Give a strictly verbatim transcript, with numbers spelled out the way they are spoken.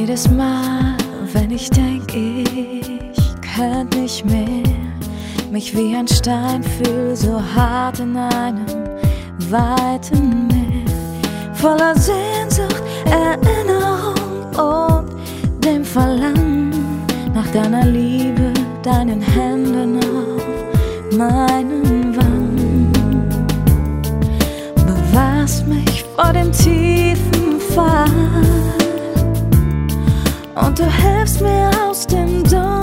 Jedes Mal, wenn ich denk, ich könnt nicht mehr, mich wie ein Stein fühl, so hart in einem weiten Meer, voller Sehnsucht, Erinnerung und dem Verlangen nach deiner Liebe, deinen Händen auf meinen Wangen. Bewahrst mich vor dem tiefen Fall und du hilfst mir aus dem Dunkeln.